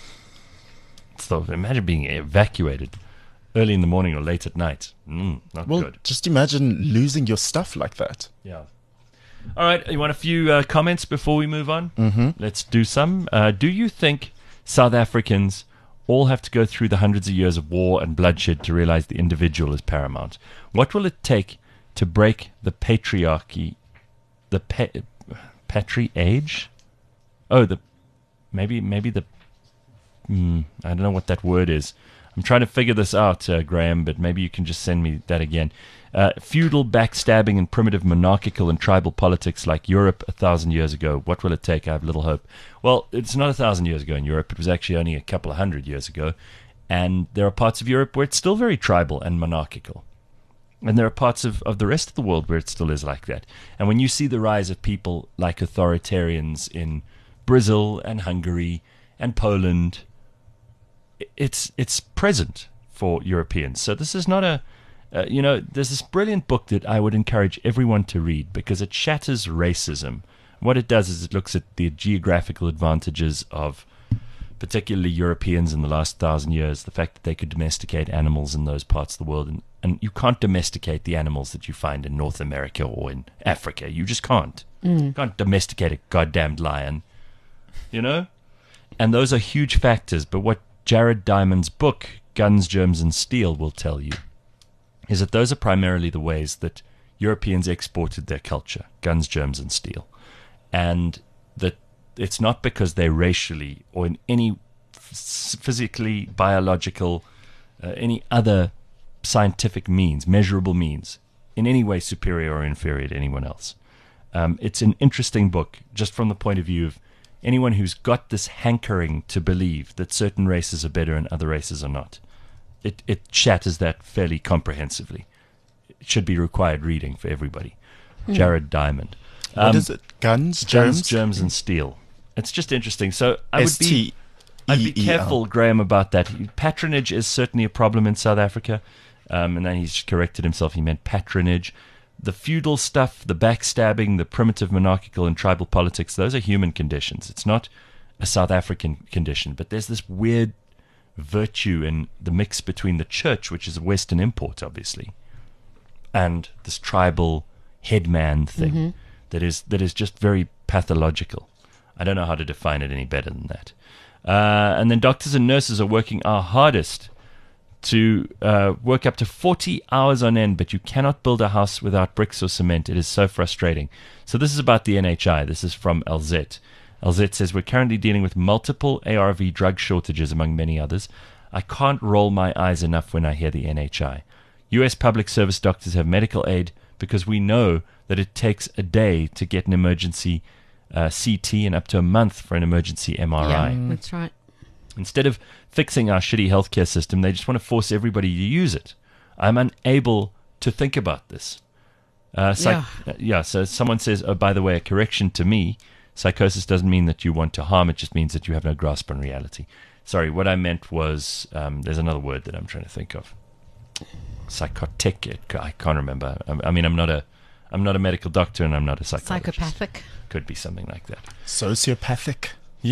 So imagine being evacuated early in the morning or late at night. Mm, not Well, good. just imagine losing your stuff like that. Yeah. All right. You want a few uh, comments before we move on? Mm-hmm. Let's do some. Uh, do you think South Africans all have to go through the hundreds of years of war and bloodshed to realize the individual is paramount? What will it take to break the patriarchy, the pa- patriage? Oh, the maybe maybe the mm, I don't know what that word is. I'm trying to figure this out, uh, Graham, but maybe you can just send me that again. Uh, feudal backstabbing and primitive monarchical and tribal politics like Europe a thousand years ago. What will it take? I have little hope. Well, it's not a thousand years ago in Europe. It was actually only a couple of hundred years ago. And there are parts of Europe where it's still very tribal and monarchical. And there are parts of, of the rest of the world where it still is like that. And when you see the rise of people like authoritarians in Brazil and Hungary and Poland, it's it's present for Europeans. So this is not a, uh, you know, there's this brilliant book that I would encourage everyone to read because it shatters racism. What it does is it looks at the geographical advantages of particularly Europeans in the last thousand years, the fact that they could domesticate animals in those parts of the world. And, and you can't domesticate the animals that you find in North America or in Africa. You just can't. You can't domesticate a goddamned lion, you know? And those are huge factors. But what Jared Diamond's book, Guns, Germs and Steel, will tell you is that those are primarily the ways that Europeans exported their culture, guns, germs and steel. And that it's not because they're racially or in any physically, biological, uh, any other scientific means, measurable means, in any way superior or inferior to anyone else. Um, it's an interesting book just from the point of view of anyone who's got this hankering to believe that certain races are better and other races are not. it, it shatters that fairly comprehensively. It should be required reading for everybody. Jared Diamond. What Um, is it? Guns, Germs, germs, germs, and steel. It's just interesting. So I would S be, T I'd E be E L. careful, Graham, about that. Patronage is certainly a problem in South Africa, um, and then he's corrected himself. He meant patronage. The feudal stuff, the backstabbing, the primitive monarchical and tribal politics, those are human conditions. It's not a South African condition, but there's this weird virtue in the mix between the church, which is a Western import, obviously, and this tribal headman thing Mm-hmm. that is that is just very pathological. I don't know how to define it any better than that. Uh, and then doctors and nurses are working our hardest to uh, work up to forty hours on end, but you cannot build a house without bricks or cement. It is so frustrating. So this is about the N H I. This is from L Z. L Z says, we're currently dealing with multiple A R V drug shortages, among many others. I can't roll my eyes enough when I hear the N H I. U S public service doctors have medical aid because we know that it takes a day to get an emergency uh, C T and up to a month for an emergency M R I. Yeah, that's right. Instead of fixing our shitty healthcare system, they just want to force everybody to use it. I'm unable to think about this. Uh, psych- Yeah. uh, yeah, so someone says, oh, by the way, a correction to me, psychosis doesn't mean that you want to harm, it just means that you have no grasp on reality. Sorry, what I meant was, um, there's another word that I'm trying to think of. Psychotic, I can't remember. I, I mean, I'm not a, I'm not a medical doctor and I'm not a psychologist. Psychopathic. Could be something like that. Sociopathic.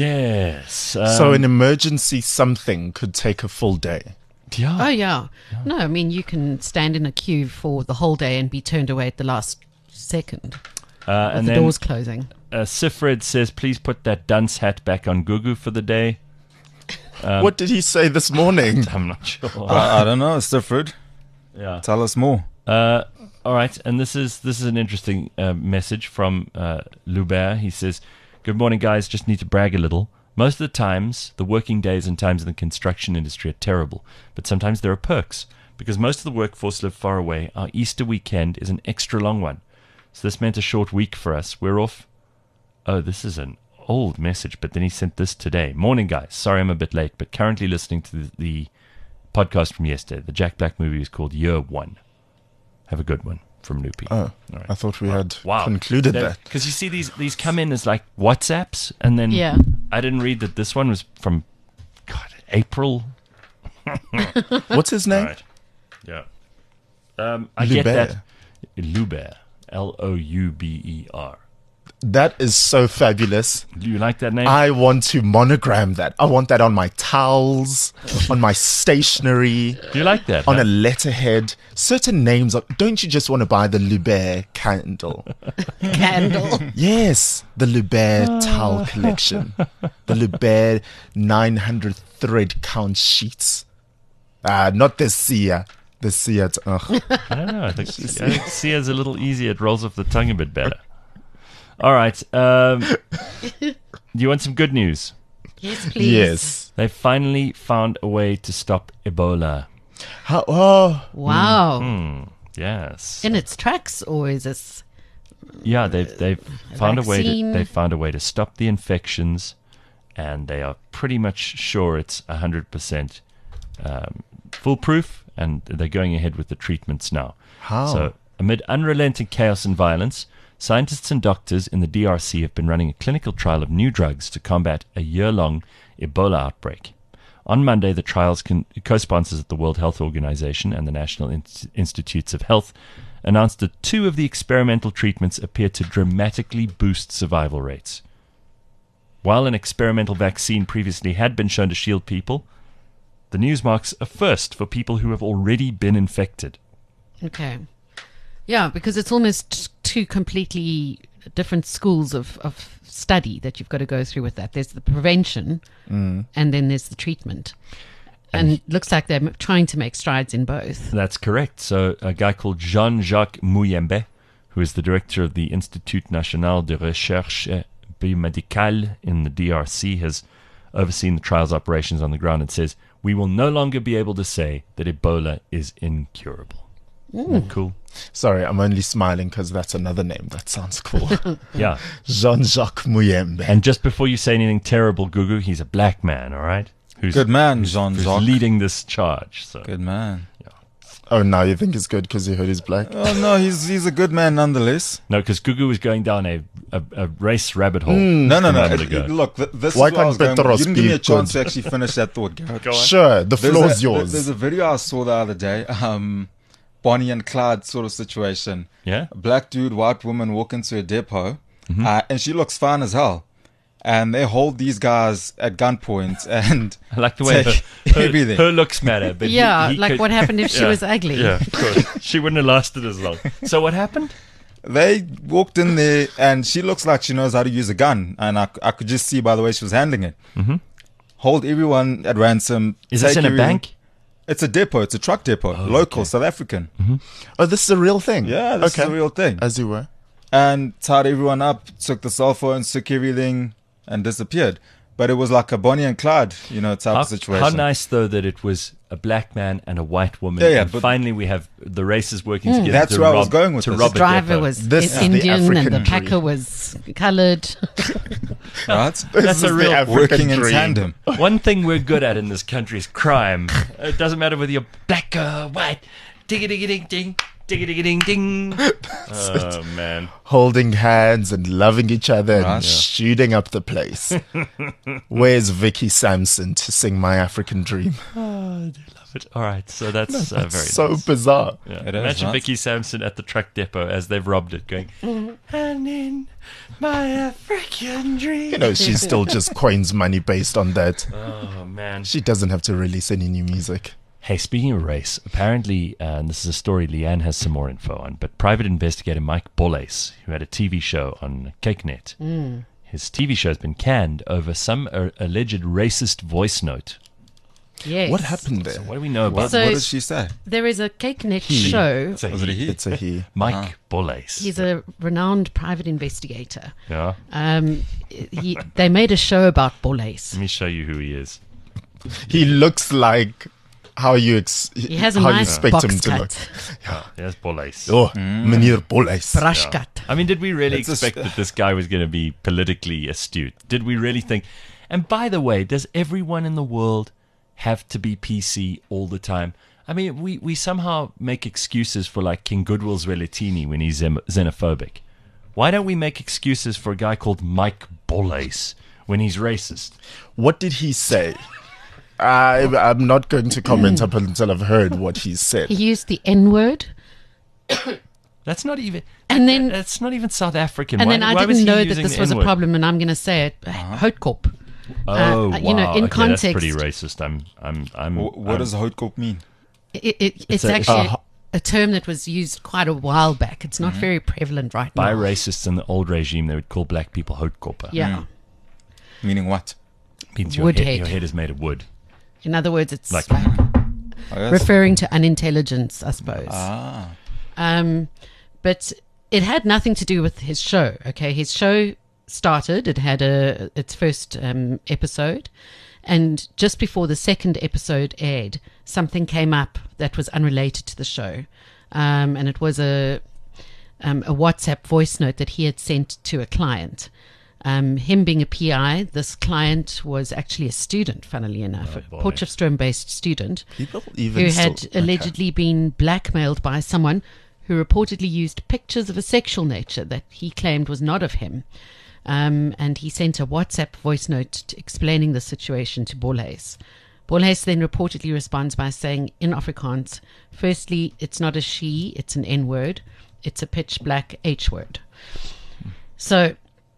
Yes. Um, So an emergency something could take a full day. yeah. Oh, yeah. No, I mean, you can stand in a queue for the whole day and be turned away at the last second uh, with and the then doors closing. uh, Sifred says, please put that dunce hat back on Gugu for the day. Um, What did he say this morning? I'm not sure. I, I don't know, Stifford. yeah. Tell us more. Uh, all right, and this is this is an interesting uh, message from uh, Lubert. He says, "Good morning, guys. Just need to brag a little. Most of the times, the working days and times in the construction industry are terrible, but sometimes there are perks. Because most of the workforce live far away, our Easter weekend is an extra long one. So this meant a short week for us. We're off." Oh, this is an old message, but then he sent this today. "Morning, guys. Sorry I'm a bit late, but currently listening to the, the podcast from yesterday. The Jack Black movie is called Year One. Have a good one." From Loopy. Oh, All right. I thought we had Wow. concluded that. Because you see, these these come in as like WhatsApps, and then Yeah. I didn't read that this one was from, God, April. What's his All name? right. Yeah. Um, I get Lubert. that. Lubert. L O U B E R. That is so fabulous. Do you like that name? I want to monogram that. I want that on my towels, on my stationery, Do you like that? on huh? a letterhead. Certain names. Are, don't you just want to buy the Lubert candle? Candle. Yes, the Lubert towel collection. The Lubert nine hundred thread count sheets. Ah, not the Sia. The Sia. Ugh. I don't know. I think, I think Sia's a little easier. It rolls off the tongue a bit better. All right. Um, do you want some good news? Yes, please. Yes. They finally found a way to stop Ebola. How, oh, Wow. Hmm. Yes. In its tracks, or is this? Yeah, they've they've found a way to vaccine? they found a way to stop the infections, and they are pretty much sure it's a hundred percent foolproof, and they're going ahead with the treatments now. How? So, amid unrelenting chaos and violence, scientists and doctors in the D R C have been running a clinical trial of new drugs to combat a year-long Ebola outbreak. On Monday, the trial's con- co-sponsors at the World Health Organization and the National In- Institutes of Health announced that two of the experimental treatments appear to dramatically boost survival rates. While an experimental vaccine previously had been shown to shield people, the news marks a first for people who have already been infected. Okay. Yeah, because it's almost two completely different schools of, of study that you've got to go through with that. There's the prevention, and then there's the treatment. And it looks like they're m- trying to make strides in both. That's correct. So a guy called Jean-Jacques Muyembe, who is the director of the Institut National de Recherche Biomédicale in the D R C, has overseen the trial's operations on the ground and says, "We will no longer be able to say that Ebola is incurable." Isn't that cool? sorry, I'm only smiling because that's another name. That sounds cool. Yeah. Jean-Jacques Muyembe. And just before you say anything terrible, Gugu, he's a black man, all right? who's Good man, who's, Jean who's Jacques. leading this charge. So Good man. Oh, now you think it's good because you heard he's black? Oh no, he's he's a good man nonetheless. no, because Gugu was going down a, a, a race rabbit hole. No, no, a no. moment it- ago. it- look, th- this Why is where I can't was going. Petros You didn't give me be a chance good? to actually finish that thought, Garrett. Sure, the There's floor's a, yours. There's a video I saw the other day. Um, Bonnie and Clyde sort of situation. Yeah? A black dude, white woman walk into a depot, Mm-hmm. uh, and she looks fine as hell. And they hold these guys at gunpoint and I like the way take her, her, everything. her looks matter. But he- Yeah, he like could- what happened if she Yeah, was ugly? Yeah, of course. She wouldn't have lasted as long. So what happened? They walked in there, and she looks like she knows how to use a gun. And I, I could just see by the way she was handling it. Mm-hmm. Hold everyone at ransom. Is this take in a everything- bank? It's a depot. It's a truck depot. Local, okay. South African. Oh, this is a real thing. Yeah, this okay. is a real thing. As you were. And tied everyone up, took the cell phones, took everything, and disappeared. But it was like a Bonnie and Clyde, you know, type How, of situation. how nice, though, that it was a black man and a white woman. Yeah, yeah, and but- finally we have the races working together. That's to where I rob, was going with to this. rob The a driver depot. was This in- is the Indian and the African packer dream. was coloured. right? This That's is a the real African Working in dream. tandem. One thing we're good at in this country is crime. It doesn't matter whether you're black or white. Ding ding ding ding. Ding ding ding ding. Oh man. Holding hands and loving each other Right. and Yeah. shooting up the place. Where's Vicky Sampson to sing My African Dream? Oh, I do love it. All right, so that's, uh, very so nice. bizarre. Yeah. It is, Imagine right? Vicky Sampson at the truck depot as they've robbed it, going, and in my African dream. You know, she still just coins money based on that. Oh man. She doesn't have to release any new music. Hey, speaking of race, apparently, uh, and this is a story Leanne has some more info on, but private investigator Mike Bollace, who had a T V show on CakeNet, his T V show has been canned over some uh, alleged racist voice note. Yes. What happened there? What do we know about What, So- what did she say? There is a CakeNet show. It's a Was it a he. he? It's a he. Mike Bollace. He's a renowned private investigator. Yeah. Um, he, they made a show about Bollace. Let me show you who he is. He looks like how you ex- He has a how you nice expect box him to look. cut, Oh, there's Bollace. Oh, Meneer Bollace. brush Yeah. cut. I mean, did we really It's a expect st- that this guy was going to be politically astute? Did we really think? And by the way, does everyone in the world have to be P C all the time? I mean, we, we somehow make excuses for like King Goodwill Zwelithini when he's xen- xenophobic. Why don't we make excuses for a guy called Mike Bollace when he's racist? What did he say? I, I'm not going to comment up until I've heard what he said. He used the N word, That's not even. and then That's not even South African. and why, then I why was didn't he know that using this the was a N-word? problem, and I'm going to say it. Houtkorp. Oh, Uh, you know, wow. in Okay, context- that's pretty racist. I'm, I'm, I'm. Wh- What I'm, does Houtkorp mean? It, it, it's a- actually uh, a term that was used quite a while back. It's not very prevalent right by now. racists in the old regime? They would call black people Houtkorper. Yeah. Meaning what? Means your Wood head, head. your head is made of wood. In other words, it's Like- like I guess. referring to unintelligence, I suppose. Ah. Um, but it had nothing to do with his show. Okay, his show started. It had a its first um, episode, and just before the second episode aired, something came up that was unrelated to the show, um, and it was a um, a WhatsApp voice note that he had sent to a client. Um, him being a P I, this client was actually a student, funnily enough, Oh, a boy. Potchefstroom-based student People even who still, had okay. allegedly been blackmailed by someone who reportedly used pictures of a sexual nature that he claimed was not of him. Um, and he sent a WhatsApp voice note to explaining the situation to Bollace. Bollace then reportedly responds by saying in Afrikaans, firstly, it's not a she, it's an N-word. It's a pitch black H word. So,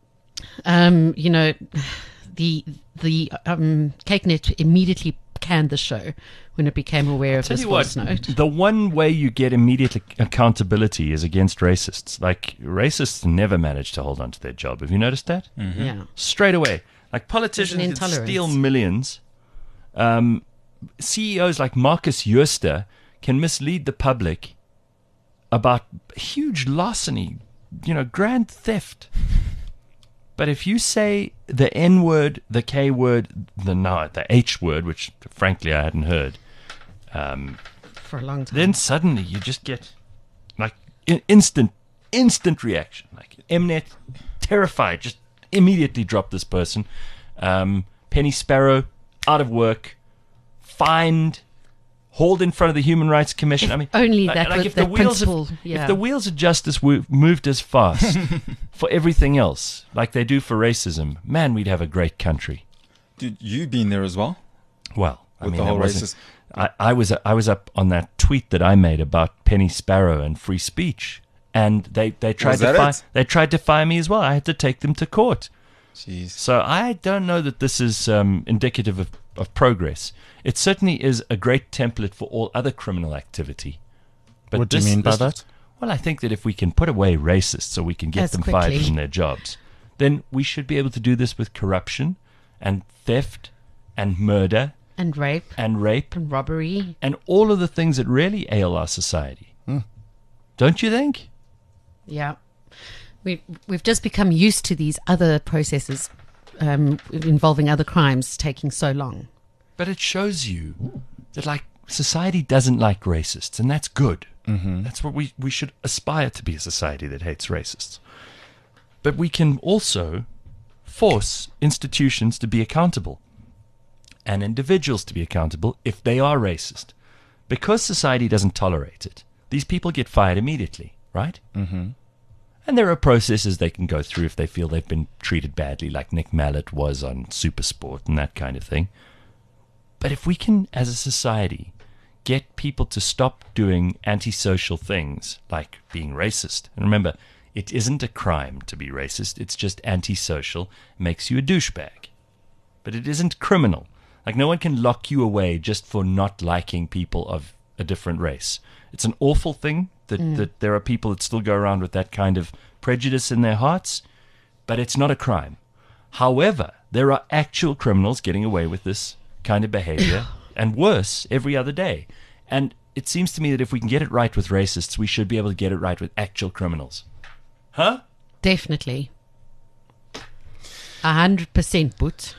um, you know, the the um, CakeNet immediately canned the show when it became aware of Tell this you what, voice note. the one way you get immediate ac- accountability is against racists. Like racists never manage to hold on to their job. Have you noticed that? Yeah. Straight away, like politicians There's an can steal intolerance. millions. Um, C E Os like Marcus Jooste can mislead the public about huge larceny, you know, grand theft. But if you say the N word, the K word, the no, the H word, which frankly I hadn't heard, um, For a long time. then suddenly you just get like in- instant, instant reaction. Like Mnet, terrified, just immediately drop this person. Um, Penny Sparrow, out of work, fined, hauled in front of the Human Rights Commission. If I mean, only like, that like was if the that wheels of, principle, yeah. if the wheels of justice wo- moved as fast for everything else, like they do for racism, man, we'd have a great country. Dude, you been there as well? Well, I With mean, the I whole wasn't- racist- I, I was I was up on that tweet that I made about Penny Sparrow and free speech, and they, they tried Was to that fire, it? they tried to fire me as well. I had to take them to court. Jeez. So I don't know that this is um, indicative of, of progress. It certainly is a great template for all other criminal activity. But What do you this- mean by this- that? Well, I think that if we can put away racists so we can get As them fired quickly. from their jobs, then we should be able to do this with corruption and theft and murder And rape and rape and robbery. and all of the things that really ail our society. Don't you think? Yeah. We, we've just become used to these other processes um, involving other crimes taking so long. But it shows you that, like, society doesn't like racists, and that's good. Mm-hmm. That's what we, we should aspire to be, a society that hates racists. But we can also force institutions to be accountable and individuals to be accountable if they are racist. Because society doesn't tolerate it, these people get fired immediately, right? Mm-hmm. And there are processes they can go through if they feel they've been treated badly, like Nick Mallet was on Supersport and that kind of thing. But if we can, as a society, get people to stop doing antisocial things like being racist, and remember, it isn't a crime to be racist, it's just antisocial, makes you a douchebag. But it isn't criminal. Like, no one can lock you away just for not liking people of a different race. It's an awful thing that, that there are people that still go around with that kind of prejudice in their hearts, but it's not a crime. However, there are actual criminals getting away with this kind of behavior, and worse, every other day. And it seems to me that if we can get it right with racists, we should be able to get it right with actual criminals. Huh? Definitely. A hundred percent, Boot.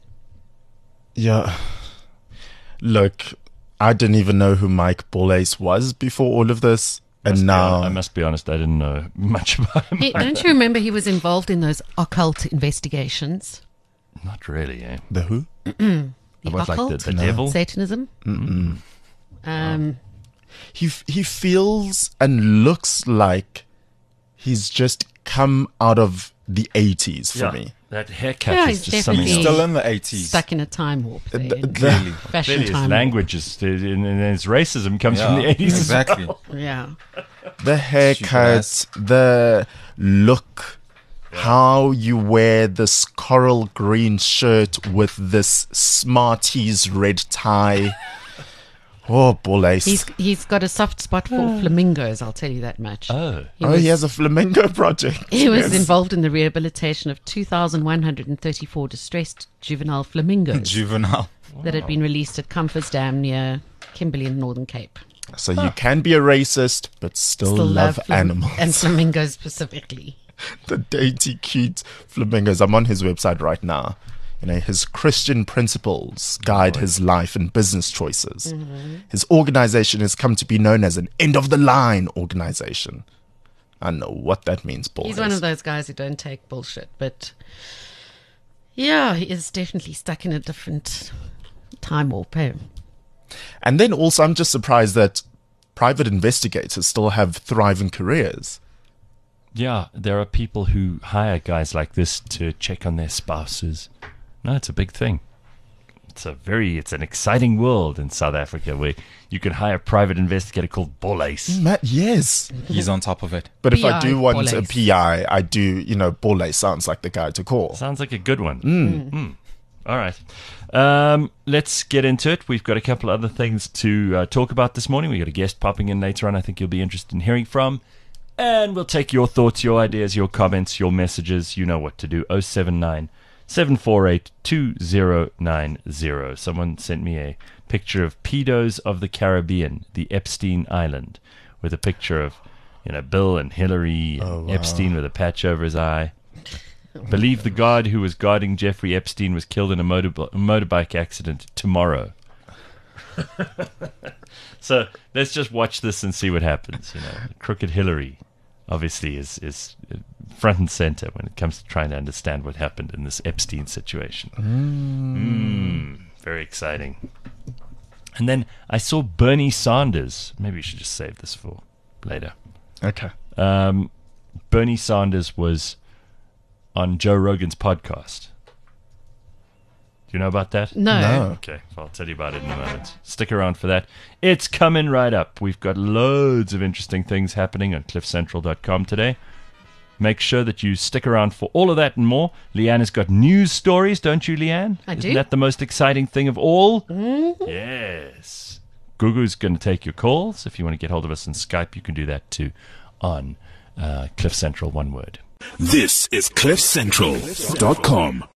Yeah. Look, I didn't even know who Mike Bollace was before all of this. Must And be now hon- I must be honest, I didn't know much about him. Hey, don't you remember he was involved in those occult investigations? Not really, eh? the who? The What, like the, occult? the devil? Satanism? Mm-mm. Um, He f- he feels and looks like he's just come out of the eighties for Yeah, me. that haircut Yeah, is he's just something definitely- else. Still in the eighties. stuck in a time warp. There, The- in the- fashion Clearly his time language is, and and his racism comes Yeah, from the eighties. exactly. warp. Yeah. The haircut, ass. the look, how you wear this coral green shirt with this Smarties red tie. Oh, Bollace. He's he's got a soft spot for flamingos, I'll tell you that much. Oh. He oh, was, he has a flamingo project. he was Yes. involved in the rehabilitation of two thousand one hundred thirty-four distressed juvenile flamingos Juvenile. that had been released at Comfers Dam near Kimberley in the Northern Cape. So you can be a racist, but still, Still love, flam- animals. And flamingos specifically. The dainty, cute flamingos. I'm on his website right now. You know, his Christian principles guide his life and business choices. Mm-hmm. His organization has come to be known as an end-of-the-line organization. I don't know what that means, Paul. He's one of those guys who don't take bullshit, but yeah, he is definitely stuck in a different time warp. eh? And then also, I'm just surprised that private investigators still have thriving careers. Yeah, there are people who hire guys like this to check on their spouses. No, it's a big thing. It's a very, it's an exciting world in South Africa where you can hire a private investigator called Bollace. Matt, yes. He's on top of it. But if I P I do want a Bollace. P I, I do, you know, Bollace sounds like the guy to call. Sounds like a good one. Mm. All right. Um, let's get into it. We've got a couple of other things to uh, talk about this morning. We've got a guest popping in later on I think you'll be interested in hearing from. And we'll take your thoughts, your ideas, your comments, your messages. You know what to do. oh seven nine, seven four eight, two oh nine oh. Someone sent me a picture of Pedos of the Caribbean, the Epstein Island, with a picture of, you know, Bill and Hillary and Oh, wow. Epstein with a patch over his eye. Believe the guard who was guarding Jeffrey Epstein was killed in a motor- motorbike accident tomorrow. So let's just watch this and see what happens. You know, Crooked Hillary obviously is is front and center when it comes to trying to understand what happened in this Epstein situation. Mm. very exciting. And then I saw Bernie Sanders. Maybe we should just save this for later. Okay. Um, Bernie Sanders was on Joe Rogan's podcast. Do you know about that? No. No. Okay, well, I'll tell you about it in a moment. Stick around for that. It's coming right up. We've got loads of interesting things happening on cliff central dot com today. Make sure that you stick around for all of that and more. Leanne has got news stories, don't you, Leanne? I do. Isn't that the most exciting thing of all? Mm-hmm. Yes. Gugu's going to take your calls. If you want to get hold of us on Skype, you can do that too on uh, Cliff Central, one word. This is cliff central dot com.